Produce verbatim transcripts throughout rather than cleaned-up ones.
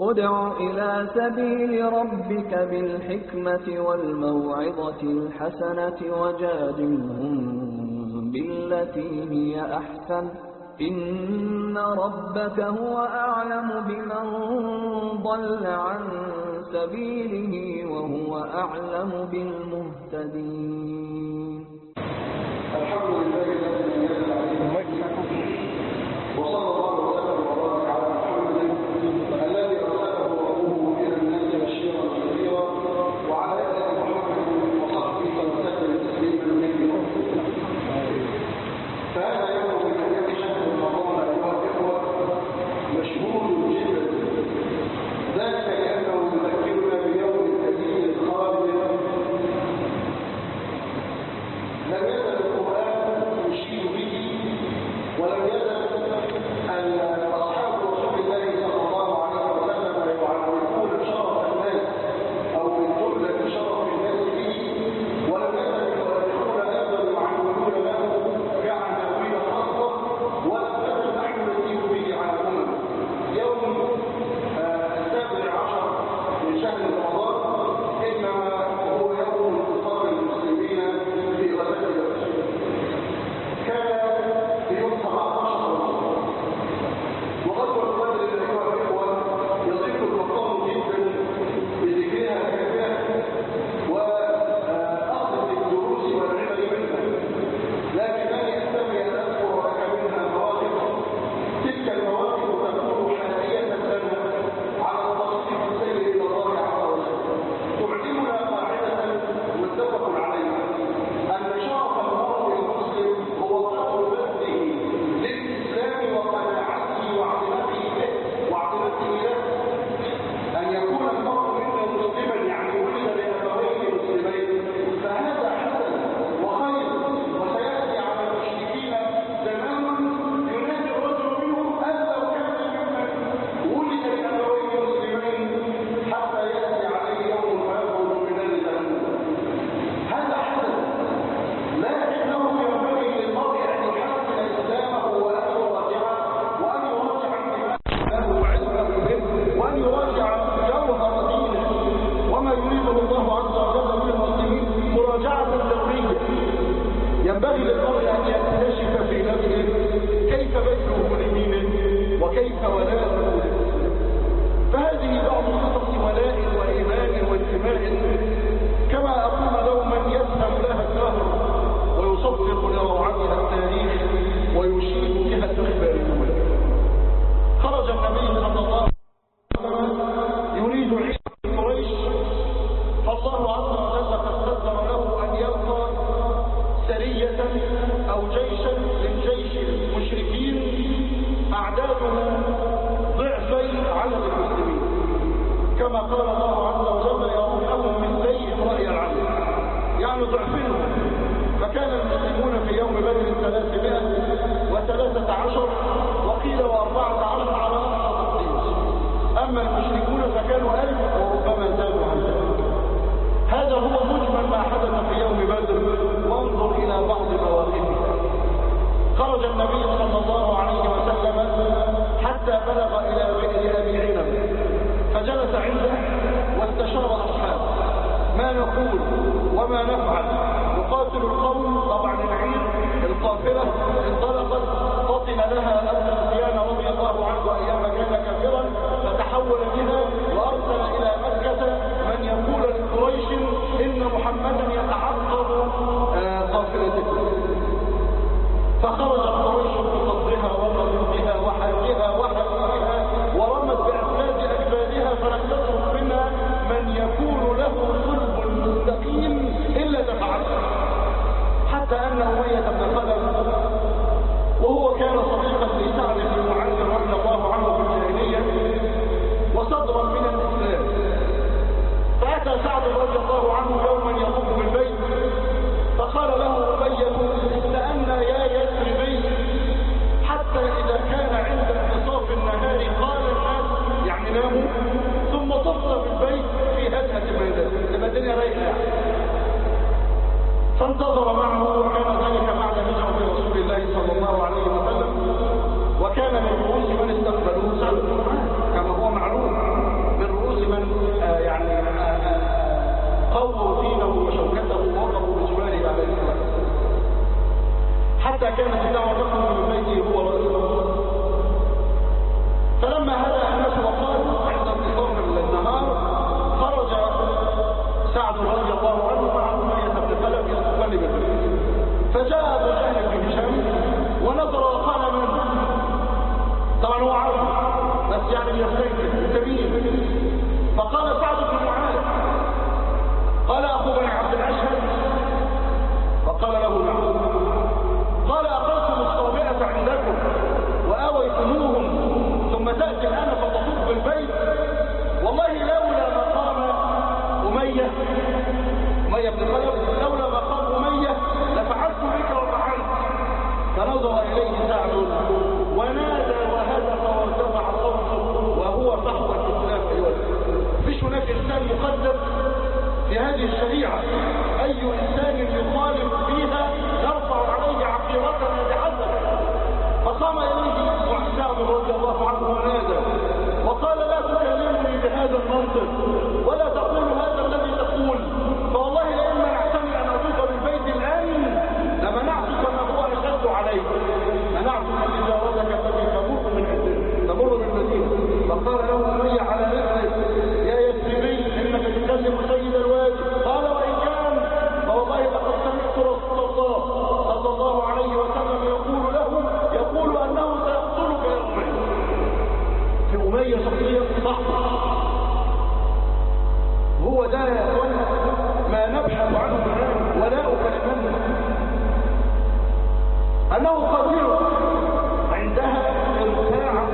ادع إلى سبيل ربك بالحكمة والموعظة الحسنة وجادلهم بالتي هي أحسن إن ربك هو أعلم بمن ضل عن سبيله وهو أعلم بالمهتدين. الحمد لله الذي يجعل عليه وصلى الله وسلم وبارك على محمد الذي ارسله ربه الى الناس بشيرا ونذيرا وعلى ال محمد وصحبه وسلم تسليما كثيرا. فهذا يوم من ايام شهر رمضان ايها الاخوه مشهور جدا، ذلك لانه يذكرنا بيوم النبي الخالد. لم يزل القرآن يشير به ولم يزل أصحاب رسول الله صلى الله عليه وسلم يعرفون شرف الناس أو من جملة شرف الناس به، ولم يزل يؤرخون هذا ويعلمون له كعناوين خاصة ولم نزل نحن نسير به على الأمم. يوم السابع عشر من شهر رمضان إنما هو يوم انتصار المسلمين في غزوة بدر. كان في يوم سبعتاشر وغزوة بدر أيها الإخوة يضيق المقام جدا بذكرها كافية وأخذ الدروس والعبر منها، لكنني أستمع أن أذكر لك منها مواقف. تلك المواقف تكون حالية لنا على الطريق السير إلى الله عز وجل، تعلمنا قاعدة متفق عليها أن شرف المرء المسلم هو قدر بذله للإسلام وقناعته واعتناقه به واعتناقه له. أن يكون المرء منا مسلما يعني ولد لأبوين مسلمين فهذا حسن وخير، وسيأتي على المشركين زمان ينادي الرجل منهم أن لو كان ممن ولد لأبوين مسلمين حتى يأتي عليه يوم فيخرج من نار جهنم. هذا حسن، لكنه ينبغي للمرء أن يحسن إسلامه وأن يراجع وأن يراجع انتماءه وعلمه به وأن يراجع جوهر دينه وما يريده الله عز وجل للمسلمين مراجعة دورية. ينبغي للمرء أن يكتشف في نفسه كيف بذله لدينه وكيف ولاءه له. فهذه بعض قصص ولاء وإيمان وانتماء كما أقول دوما يفهم لها الدهر ويصفق لروعتها التاريخ ويشير بها الإخباريون. خرج النبي صلى الله عليه وسلم يريد عيد قريش، فالله عز وجل قد قدر له أن يلقى سرية أو جيشا من جيش المشركين أعداده ضعفي عدد المسلمين، كما قال الله عز وجل يرونهم من سيء رأي العين، يعني ضعفهم. فكان المسلمون في يوم بدر ثلاثمائة وثلاثة عشر وقيل وأربعة عشر على أقصى تقدير، أما المشركون فكانوا ألف وربما زادوا عن ذلك. هذا هو مجمل ما حدث في يوم بدر، وانظر إلى بعض مواقفه. خرج النبي صلى الله عليه وسلم حتى بلغ إلى بئر أبي عنب فجلس عنده واستشار أصحابه ما نقول وما نفعل. نقاتل القوم، طبعا العير القافلة انطلقت فطن لها أبو سفيان رضي الله عنه أيام كان كافرا فتحول بها وأرسل إلى مكة من يقول لقريش إن محمدا يتعقب قافلتكم. فخرجت قريش بصدرها ومرضها وحاجها وحاجها ورمت بأسناد أجبادها فلم تترك منها من يكون له صلب مستقيم إلا دفعته، حتى أن أمية بن خلف وهو كان صديقا لسعد بن معاذ رضي الله عنه في الجاهلية وصدرا من الإسلام، فأتى سعد رضي الله عنه يوما يطوف بالبيت فقال له أمية استأنا يا يثربي، حتى إذا كان عند انتصاف النهار قال الناس يعني ناموا ثم طفنا بالبيت في هدأة الميدان لما الدنيا رايقة. فانتظر معه، وكان ذلك بعد هجرة رسول الله صلى الله عليه وسلم، وكان من رؤوس من استقبلوه سعد بن معاذ كما هو معلوم. في هذه الشريعة أي إنسان يخالف فيها نرفع عليه عقيرتنا بحسب. فقام إليه سعد رضي الله عنه ونادى وقال لا تكلمني بهذا المنطق ولا تقول هذا الذي تقول، فوالله لئن منعتني أن أطوف بالبيت الآن لمنعتك ما هو أشد عليك، منعتك تجارتك التي تمر من عندنا تمر من المدينة. فقال له أمية على رجله يا يثربي إنك تكلم سيد الوادي. قال وإن كان فوالله لقد سمعت رسول الله صلى الله عليه وسلم يقول له يقول أنه سيقتلك يا أمية. في أمية شخصية صحبة، هو ده يا أخوانا ما نبحث عنه الآن ولاؤك لمن أنه قتيل عندها ارتاع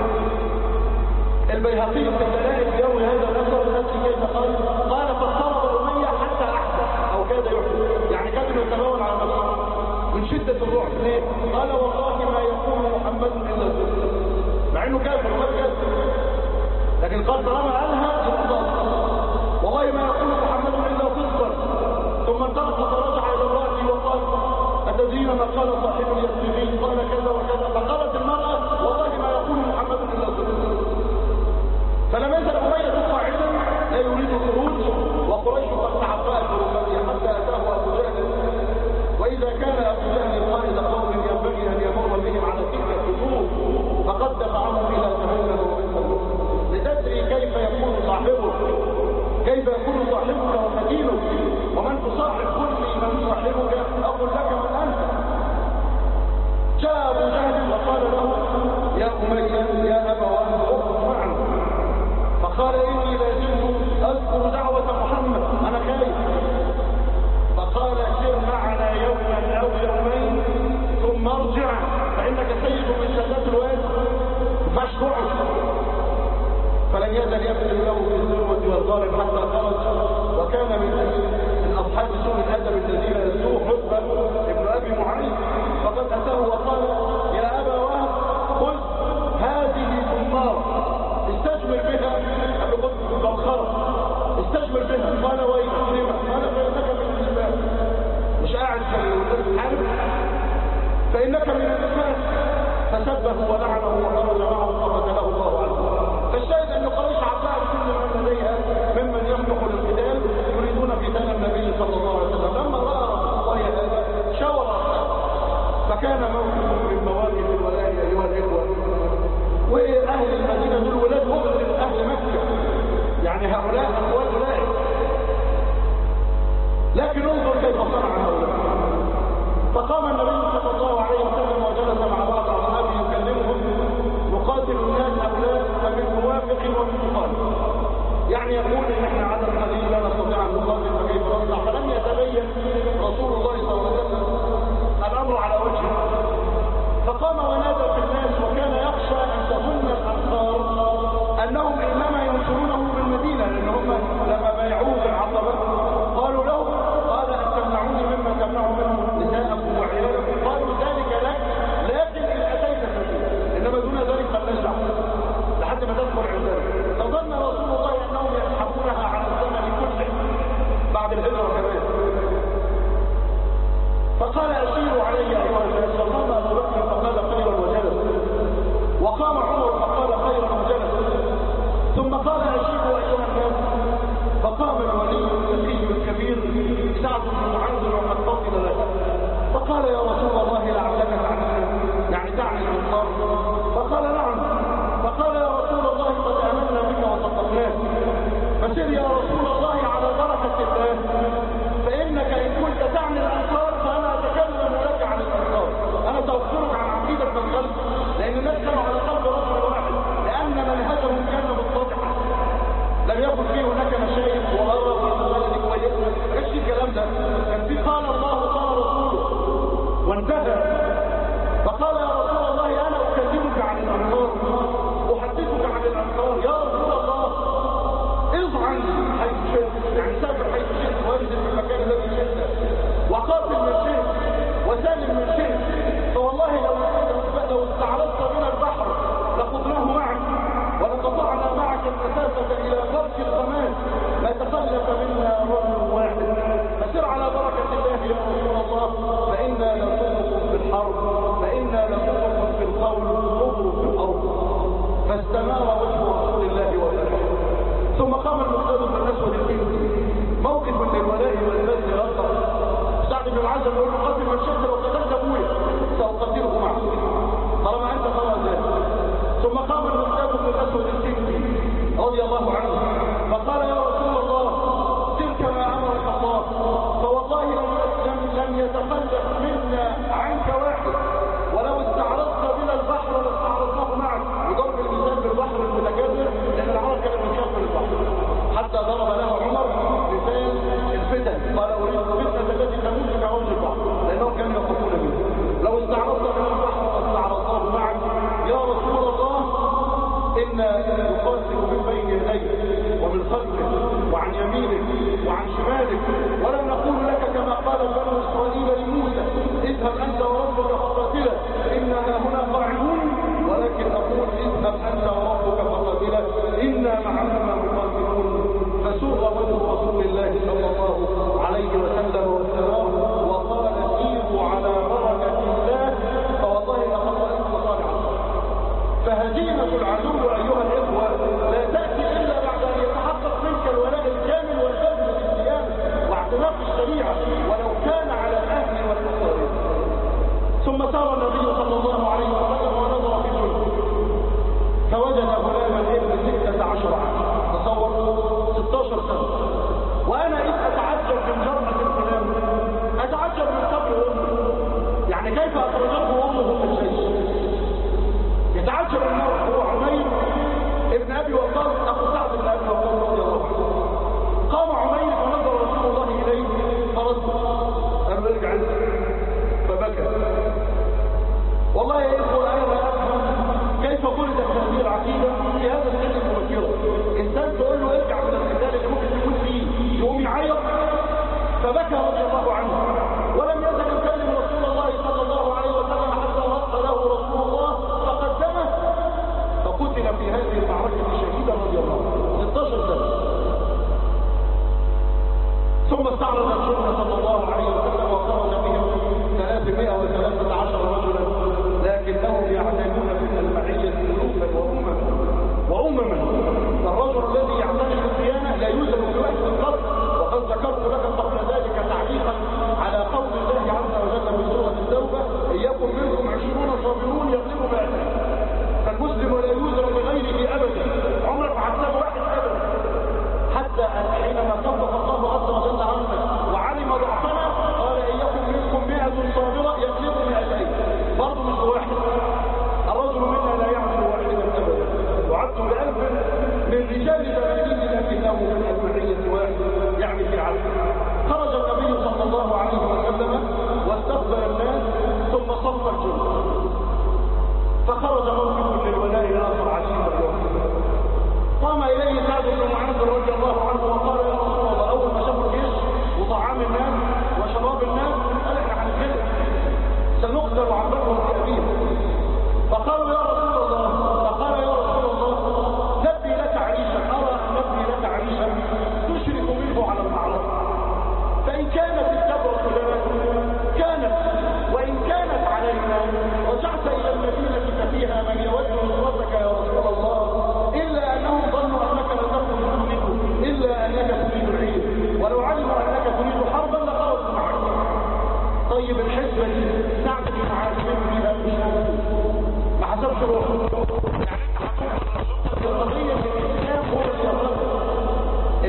البيهقي في الدلائل يروي هذا الأثر نفسه كيف قال قال فاضطرب أمية حتى أحدث أو كاد يحدث، يعني كاد يتبول على نفسه من شدة الرعب. ليه؟ قال والله ما يقول محمد إلا صدقا، مع إنه كافر وما كافر، لكن قال طالما قالها يرضى والله ما يقول محمد إلا صدقا. ثم انطلق فرجع إلى امرأته وقال أتدرين ما قال صاحب اليثربي؟ قال كذا وكذا. فقالت المرأة والله ما يقول محمد إلا صدقا. فلم يزل أمية قاعدا لا يريد الخروج وقريش قد تعبأت بركبه حتى أتاه أبو جهل، وإذا كان أبو جهل قائد قوم ينبغي أن يمر بهم على تلك الخطوط فقد دفعهم إلى جهنم وبئس. لتدري كيف يكون صاحبك كيف يكون صاحبك ومدينك ومن تصاحب كل من صاحبك أقول لك من أنت. جاء أبو جهل وقال له يا أمية يا أبا وهب اخرج معنا. فقال إني لا زلت أذكر دعوة محمد أنا خايف. فقال سر معنا يوما أو يومين ثم ارجع فإنك سيد من سادات الوادي فاشفعه. فلم يزل يبذل له في الذروة والغارب حتى خرج، وكان من من أصحاب سوء الأدب الذين يسوء حتبة ابن أبي معيط. فقد أتاه وقال يا أبا وهب خذ هذه ثمار استجمر بها بالبخرة استجمر بها. قال وإن أكرمك قال فإنك من الإسلام، مش قاعد في الحرب فإنك من الإسلام. فسبه ولعنه وخرج معه فقتله الله عنه. فالشاهد أن قريش عطاء كل من لديها ممن يملك القتال يريدون قتال النبي صلى الله عليه وسلم. لما رأى رسول الله هذا شاور فكان موقف من مواقف الولاء أيها الإخوة. وأهل المدينة دول ولاد مغرب أهل مكة، يعني هؤلاء أخوات أولئك، لكن انظر كيف صنع هؤلاء. فقام النبي صلى الله عليه وسلم وجلس مع بعض أصحابه يكلمهم يقاتل الناس هؤلاء فمن موافق ومن مخالف، يعني يقول إن احنا عدد قليل لا نستطيع أن نقاتل فكيف نصنع. فلم يتبين رسول الله صلى الله عليه وسلم الأمر على وجهه، فقام ونادى في الناس وكان يخشى أن تظن الأنصار أنهم إنما ينصرونه بالمدينة، لأنهم لما بايعوه في العقبة قالوا له قال أن تمنعوني مما تمنعوا منه نساءكم وعيالكم. قالوا ذلك لك لكن إن أتيت المدينة، إنما دون ذلك فلنجع لحد ما تدخل عندنا. فظن رسول الله أنهم يسحبونها على الزمن كله بعد الهجرة كمان. فقال أشيروا علي أيها الناس. فقام أبو بكر فقال خيرا وجلس، وقام عمر فقال خيرا وجلس، ثم قال أشيروا أيها الناس. فقام الولي الذكي الكبير سعد بن معاذ وقد فصل له فقال يا رسول الله لعلك تعنينا، يعني تعني الأنصار. فقال نعم. فقال يا رسول الله قد آمنا بك وصدقناك، فسر يا رسول الله على بركة الله، فإنك إن كنت تعني الأنصار فأنا أتكلم لك عن الأنصار، أنا سأخبرك عن عقيدة من خلف، لأن الناس كانوا على قلب رجل واحد، لأن منهجهم كان متضحا، لم يكن فيه هناك مشايخ وغرب وغلد كويسة، ما كانش الكلام ده، كان فيه قال الله وقال رسوله وانتهى. فقال يا رسول الله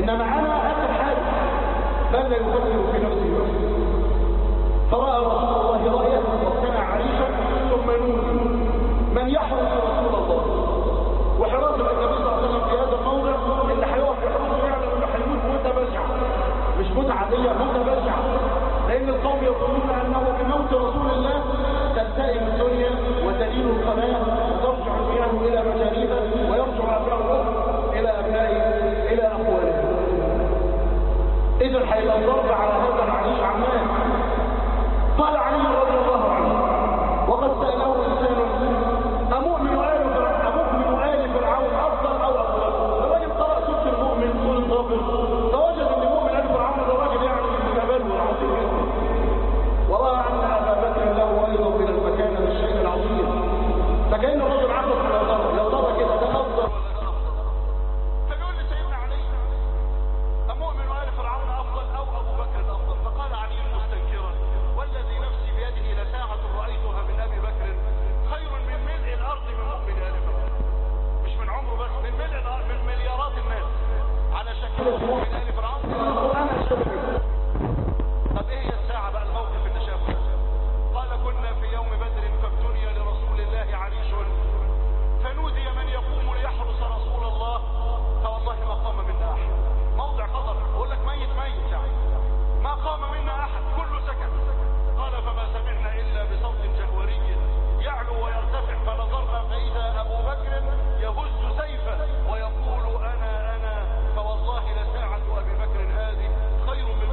إنما أنا آخر حاجة بل لا يفكر في نفسه بس. فرأى رسول الله رأيه واقتنع عريشا ثم نور من يحرس رسول الله. وحراسة النبي صلى الله عليه وسلم في هذا الموضع اللي هيقف يحرسه يعلم انه هيموت موتة بشعة، مش موتة عادية، موتة بشعة، لأن القوم يقولون أنه بموت رسول الله تلتئم الدنيا وتلين القناة وترجع المياه إلى مجاريها ويرجع أبناء الأرض إلى أبناء إلى أقوالها. إذن هيبقى الضرب على هذا العريش عمان. قال علي رضي الله عنه وقد سأله إنسان أمؤمن آل أمؤمن آل فرعون أفضل أو أفضل؟ الراجل قرأ سورة المؤمن سورة الغافر فوجد أن مؤمن آل فرعون ده راجل يعني متبلور وعظيم جدا، ورأى أن أبا بكر له أيضا من المكانة للشيء العظيم، فكأن الرجل عقد من الغرب لو ترى كده ده أفضل ولا ده أفضل؟ فبيقول لي سيدنا علي أمؤمن آل فرعون أفضل أو أبو بكر الأفضل؟ فقال علي مستنكرا والذي نفسي بيده لساعة رأيتها من أبي بكر خير من ملء الأرض من مؤمن آل فرعون. مش من عمره بس، من ملء الأرض، من مليارات الناس على شكل مؤمن آل فرعون. القرآن الشريف. طب إيه هي الساعة بقى الموقف اللي شافه؟ قال كنا في يوم بدر فابتلي لرسول الله عريش فنودي من يقوم ليحرس رسول الله فوالله ما قام منا أحد. موضع خطر، أقول لك ميت ميت يعني ما قام منا أحد، كله سكت. قال فما سمعنا إلا بصوت جهوري يعلو ويرتفع فنظرنا فإذا أبو بكر يهز سيفه ويقول أنا أنا فوالله لساعة أبي بكر هذه خير من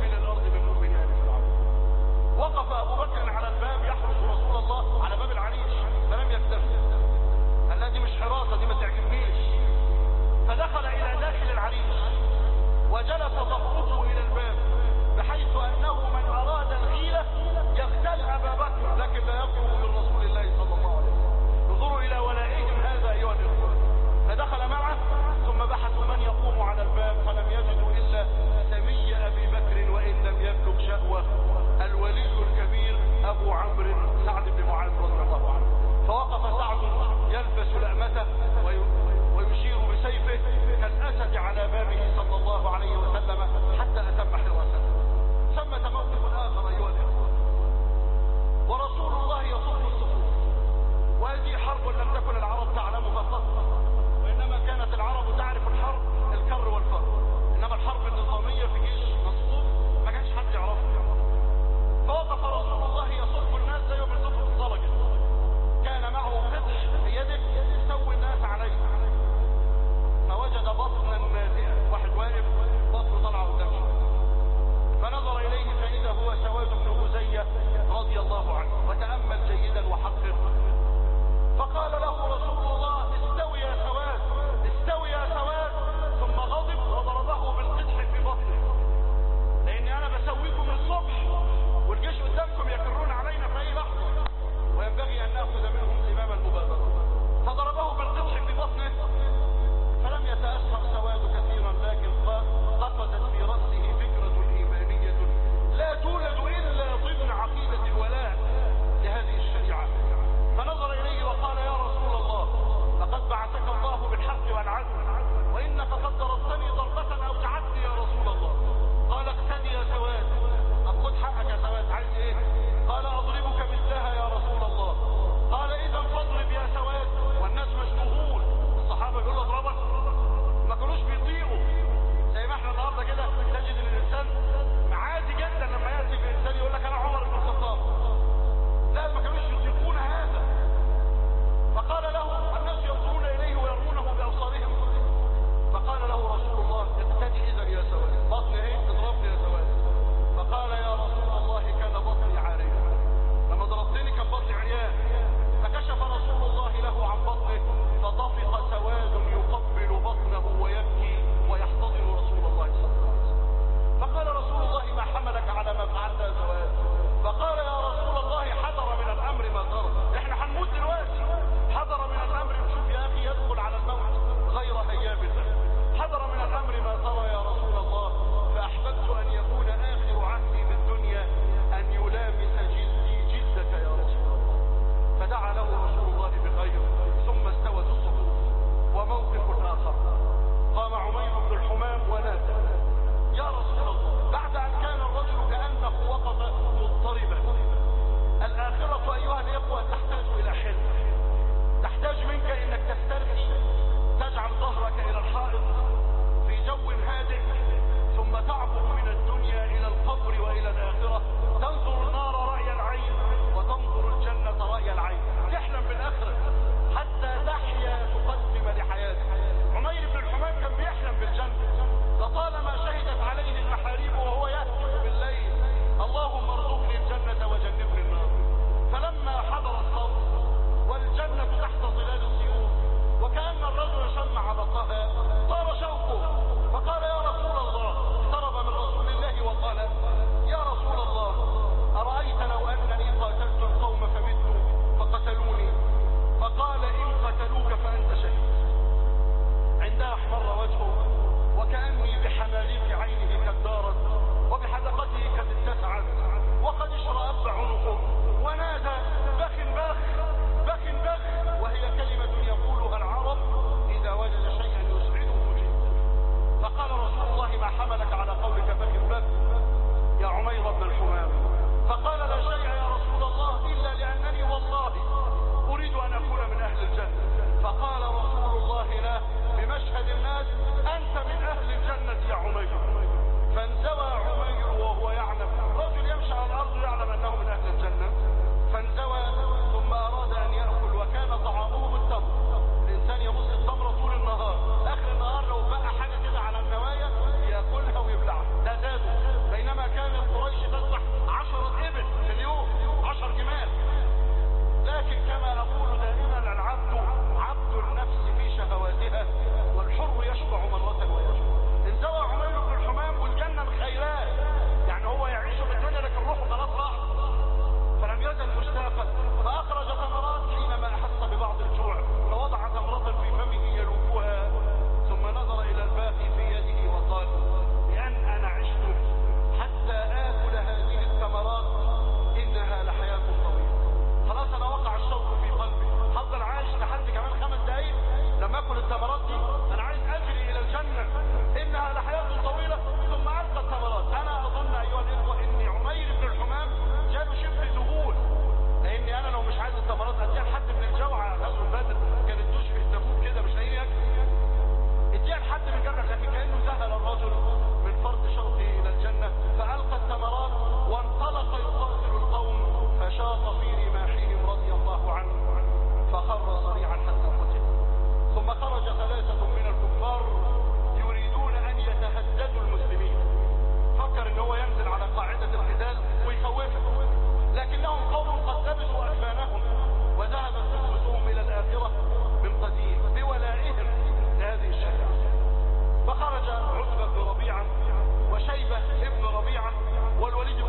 والولي